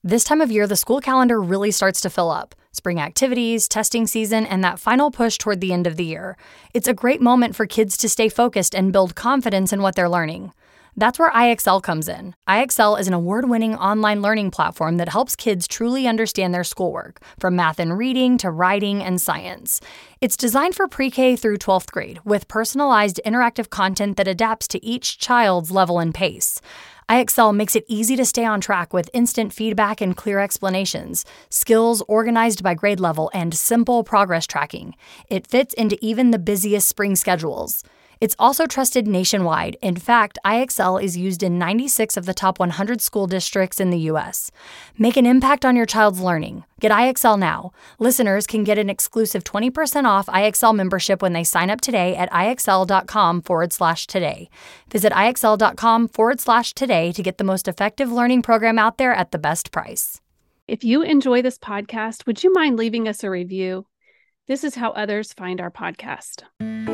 This time of year, the school calendar really starts to fill up. Spring activities, testing season, and that final push toward the end of the year. It's a great moment for kids to stay focused and build confidence in what they're learning. That's where IXL comes in. IXL is an award-winning online learning platform that helps kids truly understand their schoolwork, from math and reading to writing and science. It's designed for pre-K through 12th grade, with personalized interactive content that adapts to each child's level and pace. IXL makes it easy to stay on track with instant feedback and clear explanations, skills organized by grade level, and simple progress tracking. It fits into even the busiest spring schedules. It's also trusted nationwide. In fact, IXL is used in 96 of the top 100 school districts in the U.S. Make an impact on your child's learning. Get IXL now. Listeners can get an exclusive 20% off IXL membership when they sign up today at IXL.com/today. Visit IXL.com/today to get the most effective learning program out there at the best price. If you enjoy this podcast, would you mind leaving us a review? This is how others find our podcast.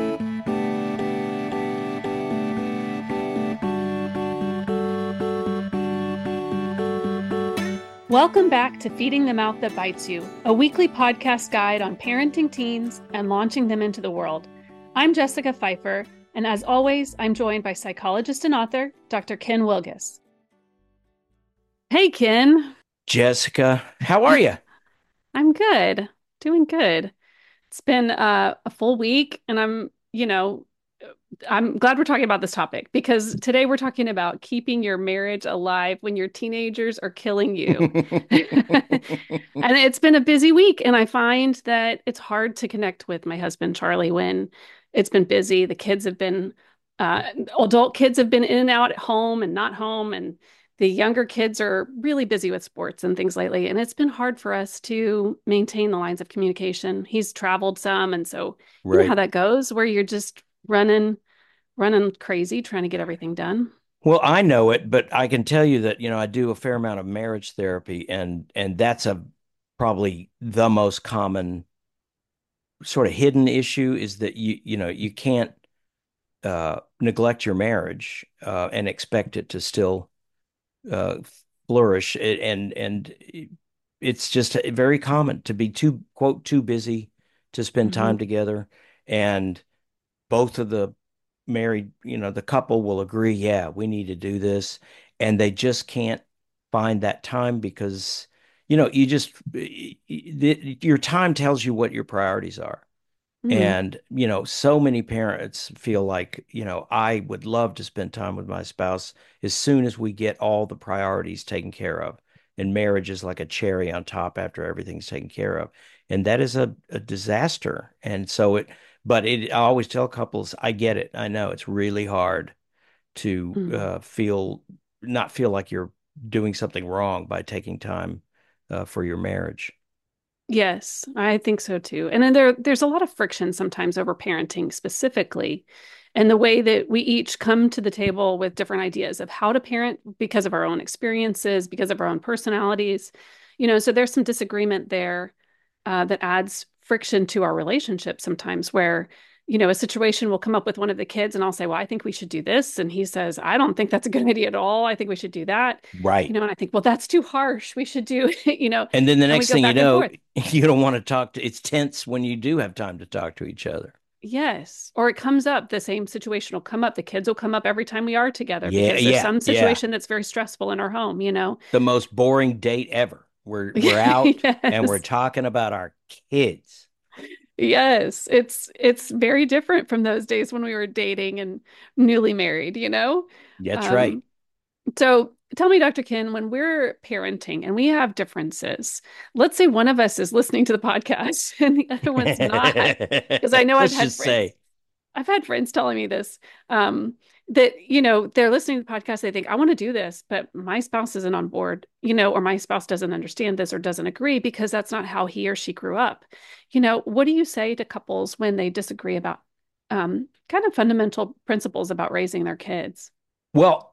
Welcome back to Feeding the Mouth That Bites You, a weekly podcast guide on parenting teens and launching them into the world. I'm Jessica Pfeiffer, and as always, I'm joined by psychologist and author, Dr. Ken Wilgus. Hey, Ken. Jessica, how are you? I'm good, doing good. It's been a full week, and I'm glad we're talking about this topic because today we're talking about keeping your marriage alive when your teenagers are killing you. And it's been a busy week, and I find that it's hard to connect with my husband, Charlie, when it's been busy. The kids have been, adult kids have been in and out at home and not home, and the younger kids are really busy with sports and things lately. And it's been hard for us to maintain the lines of communication. He's traveled some, and so you know how that goes, where you're just running crazy trying to get everything done. Well, I know it, but I can tell you that, I do a fair amount of marriage therapy, and that's probably the most common sort of hidden issue is that you can't neglect your marriage and expect it to still flourish. And it's just very common to be too busy to spend time together, and both of the married, the couple will agree, yeah, we need to do this. And they just can't find that time because, your time tells you what your priorities are. And, so many parents feel like, I would love to spend time with my spouse as soon as we get all the priorities taken care of. And marriage is like a cherry on top after everything's taken care of. And that is a disaster. And so I always tell couples, I get it. I know it's really hard to not feel like you're doing something wrong by taking time for your marriage. Yes, I think so too. And then there's a lot of friction sometimes over parenting specifically, and the way that we each come to the table with different ideas of how to parent because of our own experiences, because of our own personalities. So there's some disagreement there that adds friction to our relationship sometimes where, a situation will come up with one of the kids and I'll say, well, I think we should do this. And he says, I don't think that's a good idea at all. I think we should do that. Right. And I think, well, that's too harsh. We should do, And then the and we next go thing you back and know, forth. you don't want to it's tense when you do have time to talk to each other. Yes. Or it comes up, the same situation will come up. The kids will come up every time we are together Yeah, because there's some situation that's very stressful in our home, The most boring date ever. We're out and we're Yes. talking about our kids. Yes. It's very different from those days when we were dating and newly married. That's right. Um, so tell me, Dr. Ken, when we're parenting and we have differences, let's say one of us is listening to the podcast and the other one's not, because I know Let's just say, I've had friends telling me this, that, they're listening to the podcast. They think, I want to do this, but my spouse isn't on board, or my spouse doesn't understand this or doesn't agree because that's not how he or she grew up. What do you say to couples when they disagree about kind of fundamental principles about raising their kids? well,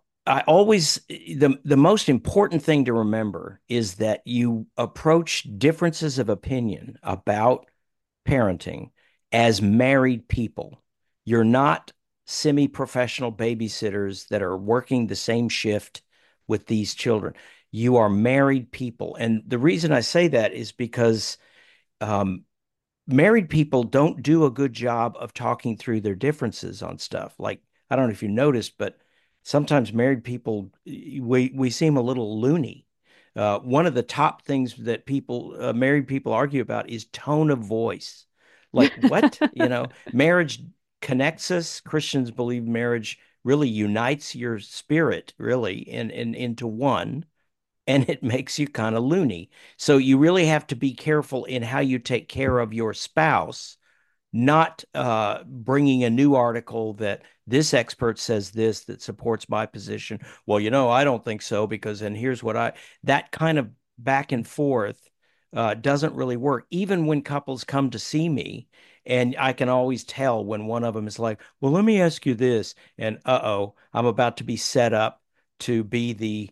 the most important thing to remember is that you approach differences of opinion about parenting as married people. You're not semi-professional babysitters that are working the same shift with these children. You are married people. And the reason I say that is because um, married people don't do a good job of talking through their differences on stuff. Like, I don't know if you noticed, but sometimes married people, we seem a little loony. One of the top things that married people argue about is tone of voice. Like, what? Marriage connects us. Christians believe marriage really unites your spirit, really, into one, and it makes you kind of loony. So you really have to be careful in how you take care of your spouse, not bringing a new article that this expert says this that supports my position. Well, I don't think so because, and here's what that kind of back and forth doesn't really work. Even when couples come to see me, and I can always tell when one of them is like, well, let me ask you this. And I'm about to be set up to be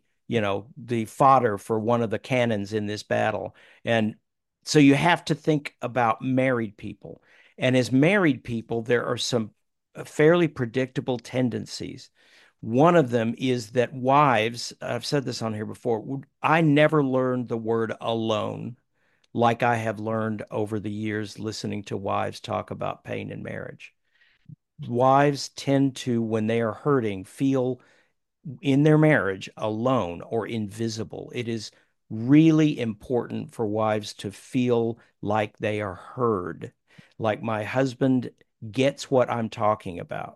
the fodder for one of the cannons in this battle. And so you have to think about married people. And as married people, there are some fairly predictable tendencies. One of them is that wives, I've said this on here before, I never learned the word alone like I have learned over the years listening to wives talk about pain in marriage. Wives tend to, when they are hurting, feel in their marriage alone or invisible. It is really important for wives to feel like they are heard, like my husband gets what I'm talking about.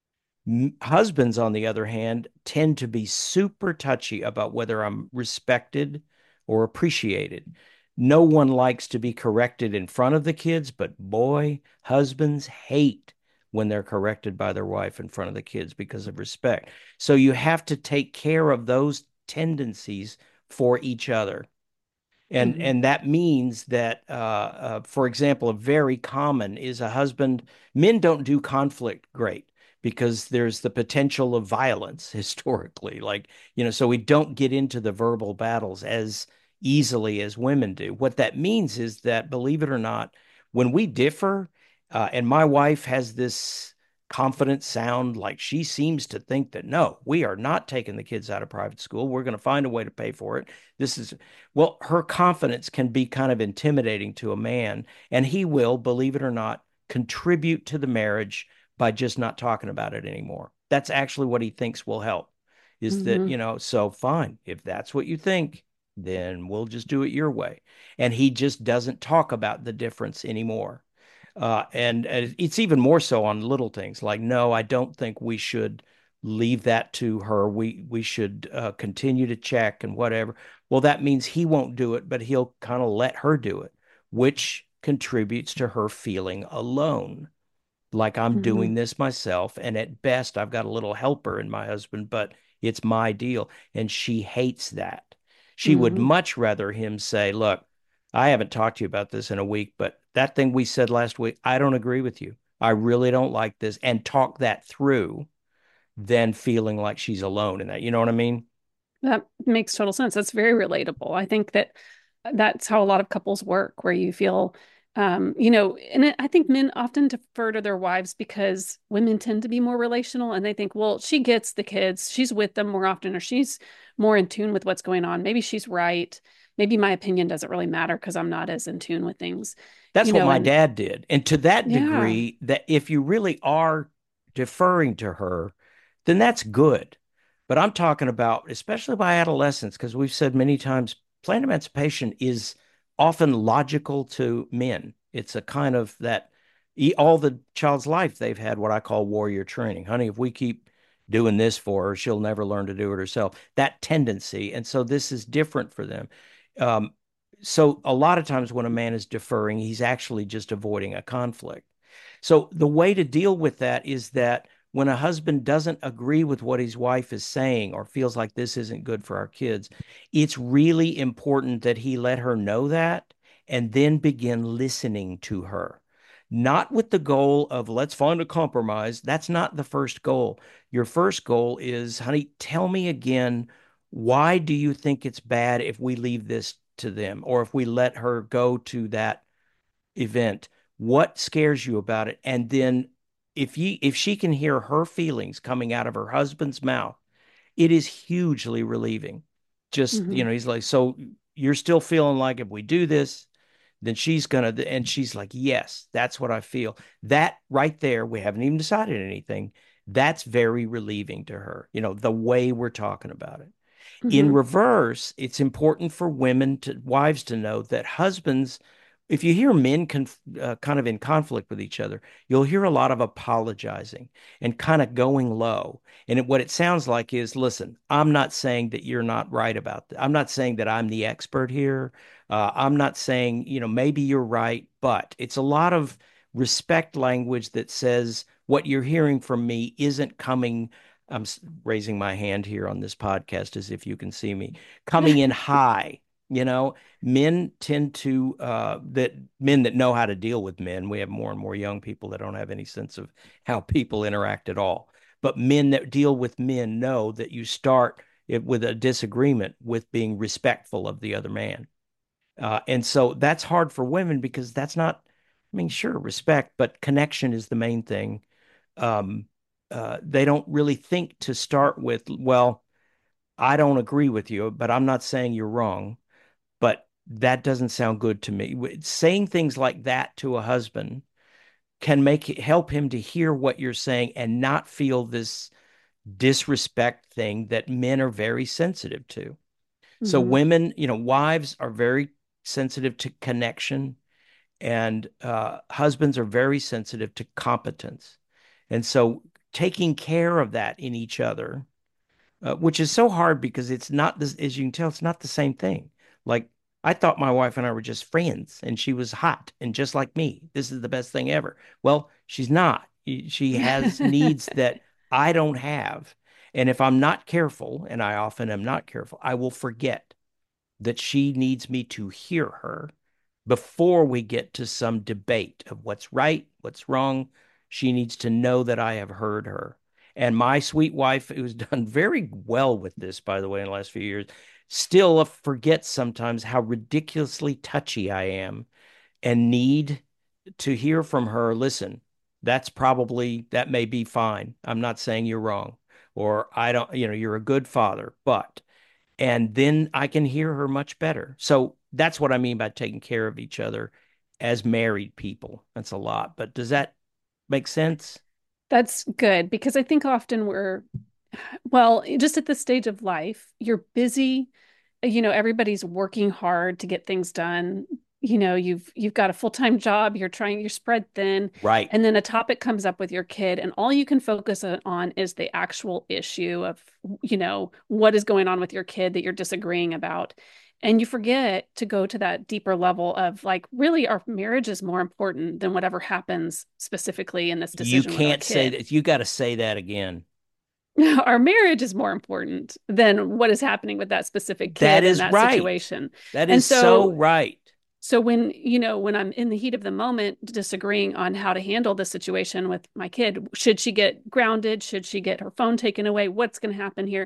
Husbands, on the other hand, tend to be super touchy about whether I'm respected or appreciated. No one likes to be corrected in front of the kids, but boy, husbands hate when they're corrected by their wife in front of the kids because of respect. So you have to take care of those tendencies for each other. And Mhm. and that means that, for example, a very common is a husband. Men don't do conflict great because there's the potential of violence historically. Like, so we don't get into the verbal battles as easily as women do. What that means is that, believe it or not, when we differ, and my wife has this confident sound, like she seems to think that no, we are not taking the kids out of private school. We're going to find a way to pay for it. This is Well, her confidence can be kind of intimidating to a man, and he will, believe it or not, contribute to the marriage by just not talking about it anymore. That's actually what he thinks will help. Is that, Mhm. so fine. If that's what you think, then we'll just do it your way. And he just doesn't talk about the difference anymore. And it's even more so on little things like, no, I don't think we should leave that to her. We should continue to check and whatever. Well, that means he won't do it, but he'll kind of let her do it, which contributes to her feeling alone. Like I'm doing Mhm. this myself. And at best, I've got a little helper in my husband, but it's my deal. And she hates that. She would Mhm. much rather him say, look, I haven't talked to you about this in a week, but that thing we said last week, I don't agree with you. I really don't like this, and talk that through than feeling like she's alone in that. You know what I mean? That makes total sense. That's very relatable. I think that that's how a lot of couples work, where you feel, I think men often defer to their wives because women tend to be more relational and they think, well, she gets the kids, she's with them more often, or she's more in tune with what's going on. Maybe she's right. Maybe my opinion doesn't really matter because I'm not as in tune with things, That's what my and dad did. And to that yeah. degree, that if you really are deferring to her, then that's good. But I'm talking about, especially by adolescence, because we've said many times, planned emancipation is often logical to men. It's a kind of that all the child's life they've had what I call warrior training. Honey, if we keep doing this for her, she'll never learn to do it herself. That tendency. And so this is different for them. Um, so a lot of times when a man is deferring, he's actually just avoiding a conflict. So the way to deal with that is that when a husband doesn't agree with what his wife is saying or feels like this isn't good for our kids, it's really important that he let her know that and then begin listening to her. Not with the goal of let's find a compromise. That's not the first goal. Your first goal is, honey, tell me again, why do you think it's bad if we leave this to them or if we let her go to that event? What scares you about it? And then if she can hear her feelings coming out of her husband's mouth, it is hugely relieving. Just, Hmm. he's like, so you're still feeling like if we do this, then she's gonna, and she's like, yes, that's what I feel. That right there, we haven't even decided anything. That's very relieving to her, the way we're talking about it. In Hmm. reverse, it's important for wives to know that husbands, if you hear men kind of in conflict with each other, you'll hear a lot of apologizing and kind of going low. And what it sounds like is, listen, I'm not saying that you're not right about that. I'm not saying that I'm the expert here. I'm not saying, maybe you're right, but it's a lot of respect language that says what you're hearing from me isn't coming. I'm raising my hand here on this podcast as if you can see me coming in high. Men tend to that men that know how to deal with men. We have more and more young people that don't have any sense of how people interact at all. But men that deal with men know that you start it with a disagreement with being respectful of the other man. And so that's hard for women because that's not, I mean, sure, respect, but connection is the main thing. Um, they don't really think to start with, well, I don't agree with you, but I'm not saying you're wrong. But that doesn't sound good to me. Saying things like that to a husband can help him to hear what you're saying and not feel this disrespect thing that men are very sensitive to. So Hmm. women, wives are very sensitive to connection, and husbands are very sensitive to competence. And so taking care of that in each other, which is so hard because it's not this, as you can tell, it's not the same thing. Like I thought my wife and I were just friends and she was hot and just like me. This is the best thing ever. Well, she's not. She has needs that I don't have. And if I'm not careful, and I often am not careful, I will forget that she needs me to hear her before we get to some debate of what's right, what's wrong. She needs to know that I have heard her. And my sweet wife, who's done very well with this, by the way, in the last few years, still forgets sometimes how ridiculously touchy I am and need to hear from her. Listen, that may be fine. I'm not saying you're wrong, or I don't, you're a good father, but and then I can hear her much better. So that's what I mean by taking care of each other as married people. That's a lot, but does that make sense? That's good because I think often well, just at this stage of life, you're busy. Everybody's working hard to get things done. You've got a full-time job, you're spread thin, Right. and then a topic comes up with your kid, and all you can focus on is the actual issue of, what is going on with your kid that you're disagreeing about. And you forget to go to that deeper level of like, really, our marriage is more important than whatever happens specifically in this You decision with our can't say kid. that. You got to say that again. Our marriage is more important than what is happening with that specific That kid in is that right. situation. That And is so so right. so when I'm in the heat of the moment disagreeing on how to handle the situation with my kid, should she get grounded? Should she get her phone taken away? What's going to happen here?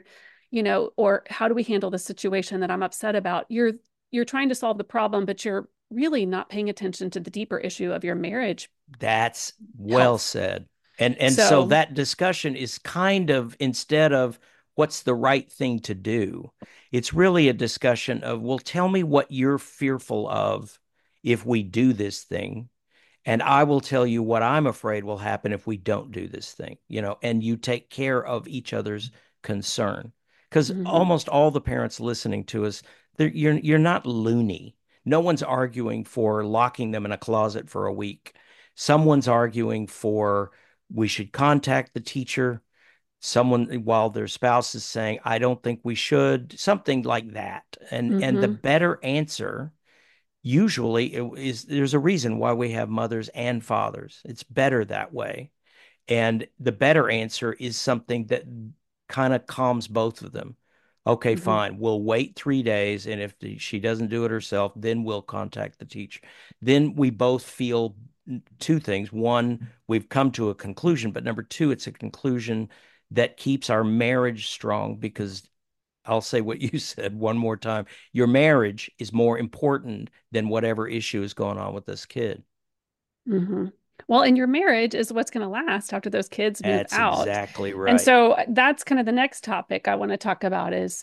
Or how do we handle the situation that I'm upset about? You're trying to solve the problem, but you're really not paying attention to the deeper issue of your marriage That's well health. said. And so So, that discussion is kind of instead of what's the right thing to do, it's really a discussion of, well, tell me what you're fearful of if we do this thing. And I will tell you what I'm afraid will happen if we don't do this thing, and you take care of each other's concern. Because mhm, almost all the parents listening to us, you're not loony. No one's arguing for locking them in a closet for a week. Someone's arguing for we should contact the teacher. Someone while their spouse is saying, I don't think we should, something like that. And the mhm, better answer usually there's a reason why we have mothers and fathers. It's better that way. And the better answer is something that kind of calms both of them. Okay, mhm, fine. We'll wait 3 days. And if she doesn't do it herself, then we'll contact the teacher. Then we both feel two things. One, we've come to a conclusion, but number two, it's a conclusion that keeps our marriage strong because I'll say what you said one more time. Your marriage is more important than whatever issue is going on with this kid. mhm. Well, and your marriage is what's going to last after those kids move That's out. exactly And right. so that's kind of the next topic I want to talk about is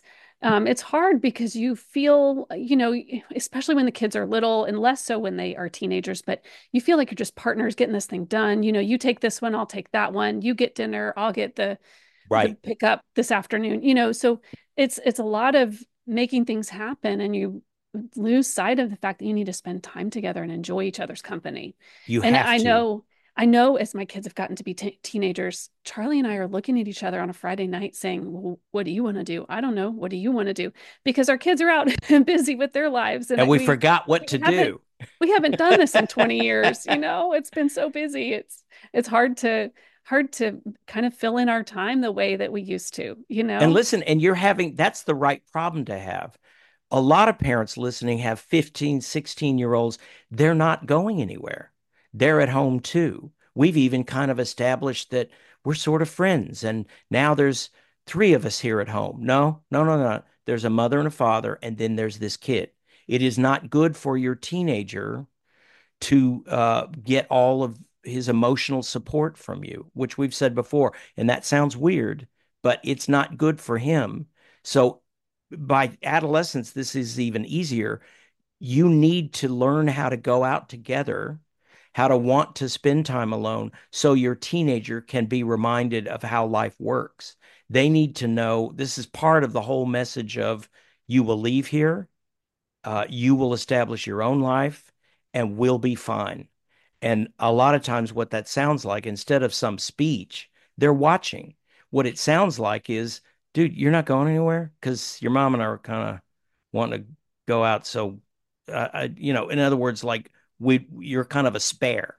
It's hard because you feel, especially when the kids are little and less so when they are teenagers, but you feel like you're just partners getting this thing done. You take this one, I'll take that one. You get dinner, I'll get the Right. pickup this afternoon. So it's a lot of making things happen, and you lose sight of the fact that you need to spend time together and enjoy each other's company. You And have to. I know as my kids have gotten to be teenagers, Charlie and I are looking at each other on a Friday night saying, well, what do you want to do? I don't know. What do you want to do? Because our kids are out and busy with their lives. And And we forgot what we to haven't, do. we haven't done this in 20 years. It's been so busy. It's hard to kind of fill in our time the way that we used to. And listen, and that's the right problem to have. A lot of parents listening have 15, 16-year-olds. They're not going anywhere. They're at home too. We've even kind of established that we're sort of friends. And now there's three of us here at home. No, no, no, no. There's a mother and a father, and then there's this kid. It is not good for your teenager to get all of his emotional support from you, which we've said before. And that sounds weird, but it's not good for him. So by adolescence, this is even easier. You need to learn how to go out together, how to want to spend time alone so your teenager can be reminded of how life works. They need to know this is part of the whole message of you will leave here, you will establish your own life, and we'll be fine. And a lot of times, what that sounds like, instead of some speech, they're watching. What it sounds like is, dude, you're not going anywhere because your mom and I are kind of wanting to go out. So, in other words, like you're kind of a spare,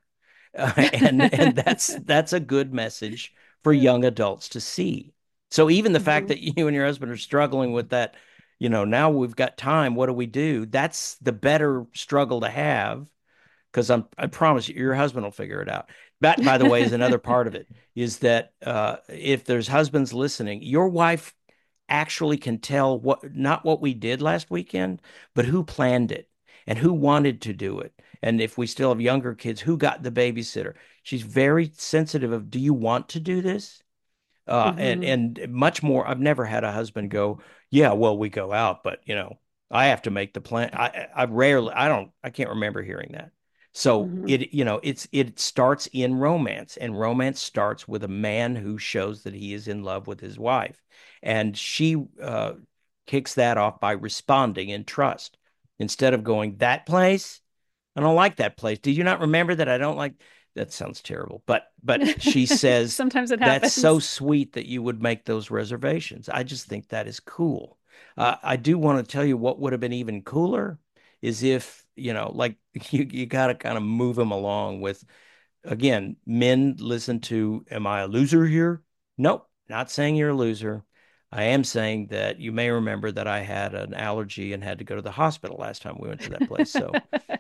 and that's a good message for young adults to see. So even the fact Mhm. that you and your husband are struggling with that, now we've got time. What do we do? That's the better struggle to have because I promise you, your husband will figure it out. That, by the way, is another part of it, is that if there's husbands listening, your wife actually can tell not what we did last weekend, but who planned it and who wanted to do it. And if we still have younger kids, who got the babysitter. She's very sensitive of, do you want to do this? And Mhm. and much more. I've never had a husband go, yeah, well, we go out, but I have to make the plan. I can't remember hearing that. So Mhm. it starts in romance, and romance starts with a man who shows that he is in love with his wife, and she kicks that off by responding in trust instead of going that place. I don't like that place. Did you not remember that I don't like? That sounds terrible. But she says, Sometimes it that's so happens. sweet that you would make those reservations. I just think that is cool. I do want to tell you what would have been even cooler is if, like you got to kind of move them along with, again, men listen to, am I a loser here? Nope, not saying you're a loser. I am saying that you may remember that I had an allergy and had to go to the hospital last time we went to that place. So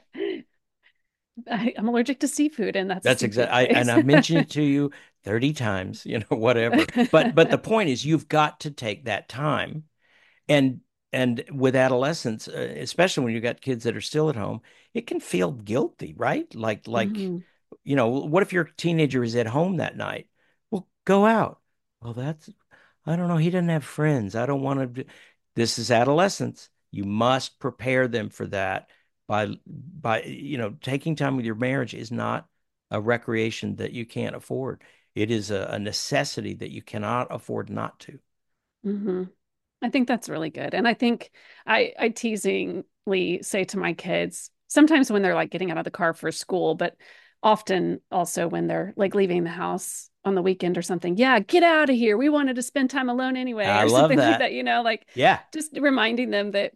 I'm allergic to seafood, and that's a that's seafood exactly, and place. I've mentioned it to you 30 times, whatever. But the point is, you've got to take that time, and with adolescents, especially when you got kids that are still at home, it can feel guilty, right? Like, Mhm. what if your teenager is at home that night? Well, go out. Well, I don't know. He doesn't have friends. I don't want to. This is adolescence. You must prepare them for that by taking time with your marriage is not a recreation that you can't afford. It is a necessity that you cannot afford not to. Mhm. I think that's really good. And I think I teasingly say to my kids, sometimes when they're like getting out of the car for school, but often also when they're like leaving the house on the weekend or something, yeah, get out of here. We wanted to spend time alone anyway, I or love something like that. that, like Yeah. just reminding them that,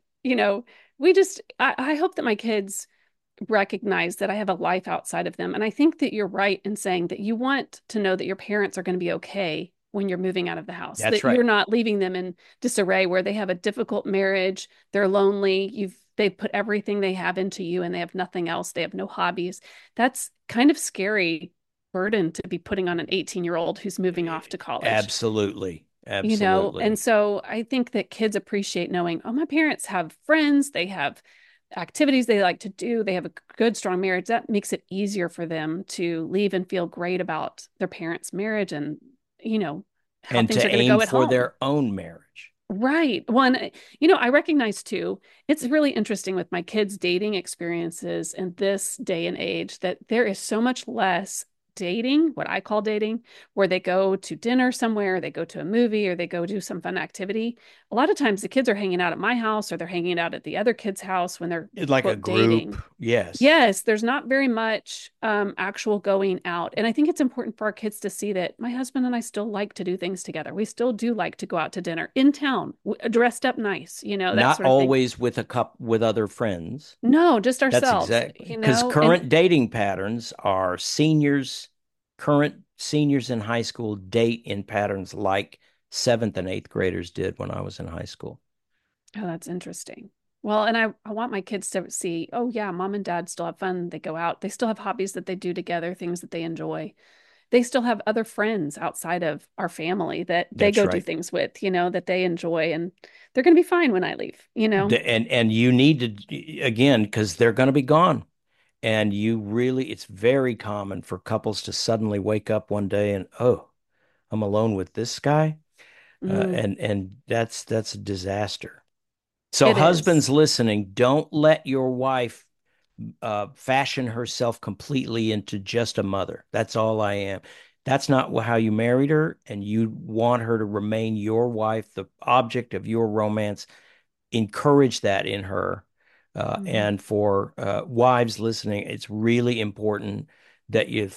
I hope that my kids recognize that I have a life outside of them. And I think that you're right in saying that you want to know that your parents are going to be okay when you're moving out of the house, That's that right. you're not leaving them in disarray where they have a difficult marriage, they're lonely, they've put everything they have into you and they have nothing else, they have no hobbies. That's kind of scary burden to be putting on an 18-year-old who's moving off to college. Absolutely. And Absolutely. so I think that kids appreciate knowing, oh, my parents have friends, they have activities they like to do, they have a good, strong marriage. That makes it easier for them to leave and feel great about their parents' marriage and, how And things to are going to aim go at for home. their own marriage. Right. One, I recognize too, it's really interesting with my kids' dating experiences in this day and age that there is so much less dating, what I call dating, where they go to dinner somewhere, they go to a movie, or they go do some fun activity. A lot of times the kids are hanging out at my house or they're hanging out at the other kid's house when they're It's like a quote group. dating. Yes. Yes, there's not very much actual going out. And I think it's important for our kids to see that my husband and I still like to do things together. We still do like to go out to dinner in town, dressed up nice, that Not sort of thing. always with with other friends. No, just That's ourselves, exactly because and current dating patterns are current seniors in high school date in patterns like seventh and eighth graders did when I was in high school. oh, that's interesting. Well, and I want my kids to see, oh yeah, mom and dad still have fun. They go out. They still have hobbies that they do together, things that they enjoy. They still have other friends outside of our family that they That's go do right. things with, that they enjoy, and they're going to be fine when I leave. And you need to again because they're going to be gone. And it's very common for couples to suddenly wake up one day and, oh, I'm alone with this guy. Mm, And that's a disaster. So it is. husbands listening, don't let your wife fashion herself completely into just a mother. That's all I am. That's not how you married her, and you want her to remain your wife, the object of your romance. Encourage that in her. Mhm, And for wives listening, it's really important that you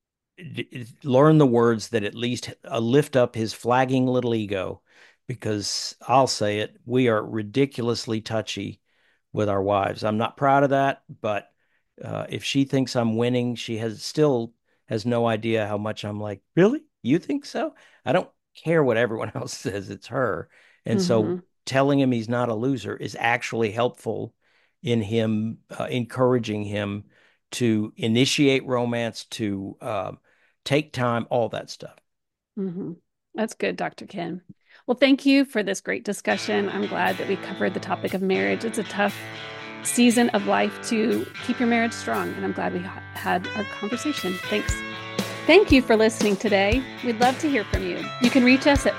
learn the words that at least lift up his flagging little ego, because I'll say it, we are ridiculously touchy with our wives. I'm not proud of that, but if she thinks I'm winning, she has no idea how much I'm like, really? You think so? I don't care what everyone else says, it's her. And so mhm, telling him he's not a loser is actually helpful in him, encouraging him to initiate romance, to take time, all that stuff. mhm. That's good, Dr. Ken. Well, thank you for this great discussion. I'm glad that we covered the topic of marriage. It's a tough season of life to keep your marriage strong, and I'm glad we had our conversation. Thanks. Thank you for listening today. We'd love to hear from you. You can reach us at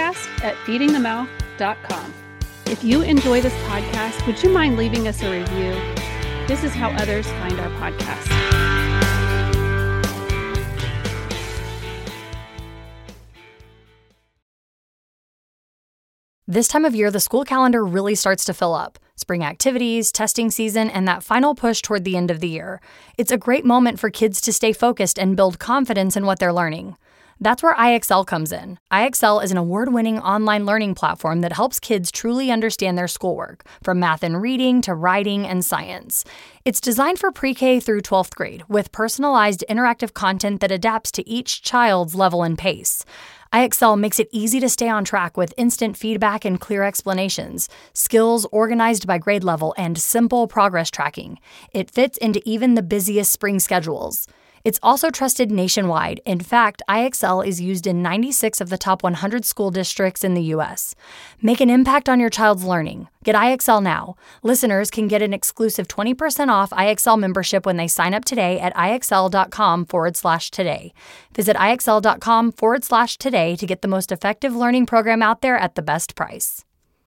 podcast@feedingthemouth.com. If you enjoy this podcast, would you mind leaving us a review? This is how others find our podcast. This time of year, the school calendar really starts to fill up. Spring activities, testing season, and that final push toward the end of the year. It's a great moment for kids to stay focused and build confidence in what they're learning. That's where IXL comes in. IXL is an award-winning online learning platform that helps kids truly understand their schoolwork, from math and reading to writing and science. It's designed for pre-K through 12th grade, with personalized interactive content that adapts to each child's level and pace. IXL makes it easy to stay on track with instant feedback and clear explanations, skills organized by grade level, and simple progress tracking. It fits into even the busiest spring schedules. It's also trusted nationwide. In fact, IXL is used in 96 of the top 100 school districts in the U.S. Make an impact on your child's learning. Get IXL now. Listeners can get an exclusive 20% off IXL membership when they sign up today at IXL.com/today. Visit IXL.com/today to get the most effective learning program out there at the best price.